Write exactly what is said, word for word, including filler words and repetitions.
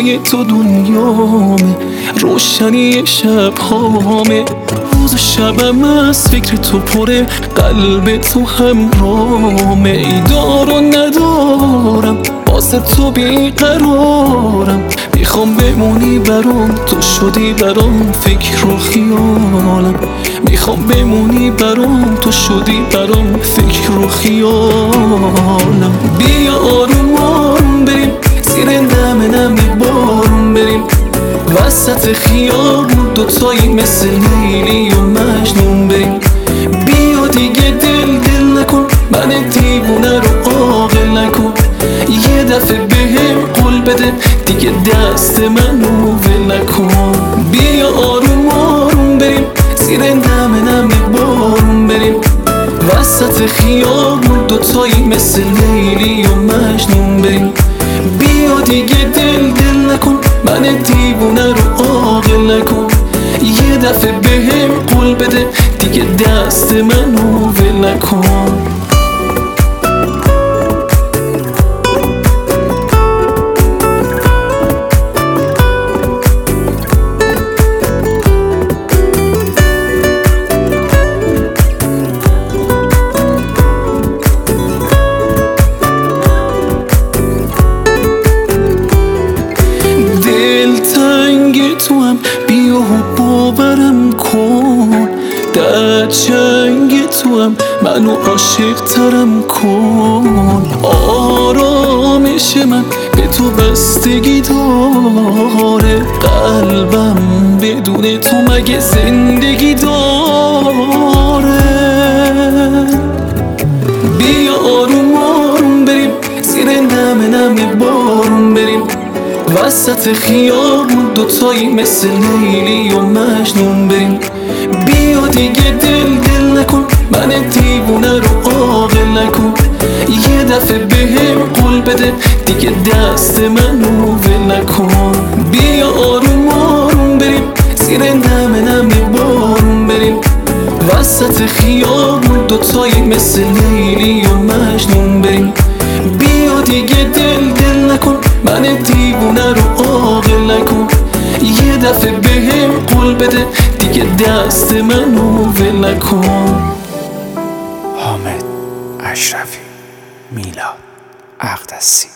چشمای تو دنیامه، روشنی شب هامه. روز و شبم از فکر تو پره، قلب تو همرامه. ای دار و ندارم، واسه تو بیقرارم. میخوام بمونی برام، تو شدی برام فکر و خیالم. میخوام بمونی برام، تو شدی برام فکر و خیالم. بیا آروم آروم بریم، زیر نم نم بارون بریم. وسط خیابون دوتایی مثل لیلی و مجنون بریم. بیا دیگه دل دل نکن، من دیوونه رو عاقل نکن. یه دفعه بهم قول بده، دیگه دست منو ول نکن. بیا آروم آروم بریم، زیر نم نم بارون بریم. وسط خیابون دوتایی مثل لیلی و مجنون بریم. بیا دیگه دل دل نکن، من دیوونه رو عاقل نکن. یه دفعه بهم قول بده، دیگه دست منو ول نکن. تو هم بیا و باورم کن، در جنگ تو هم منو عاشق ترم کن. آرامش من به تو بستگی داره، قلبم بدون تو مگه زندگی داره. بیا آروم آروم بریم، زیر نم نم بارون بریم. وسط خیابون دوتایی مثل لیلی و مجنون بریم. بیا دیگه دل دل نکن، من دیوونه رو عاقل نکن. یه دفعه بهم قول بده، دیگه دست منو ول نکن. بیا آروم آروم بریم، زیر نم نم بارون بریم. وسط خیابون دوتایی مثل لیلی و مجنون بریم. بیا دیگه دل دل نکن، من دیوونه رو عاقل نکن. یه دفعه بهم قول بده، دیگه دست منو ول نکن. حامد اشرفی، میلاد اقدسی.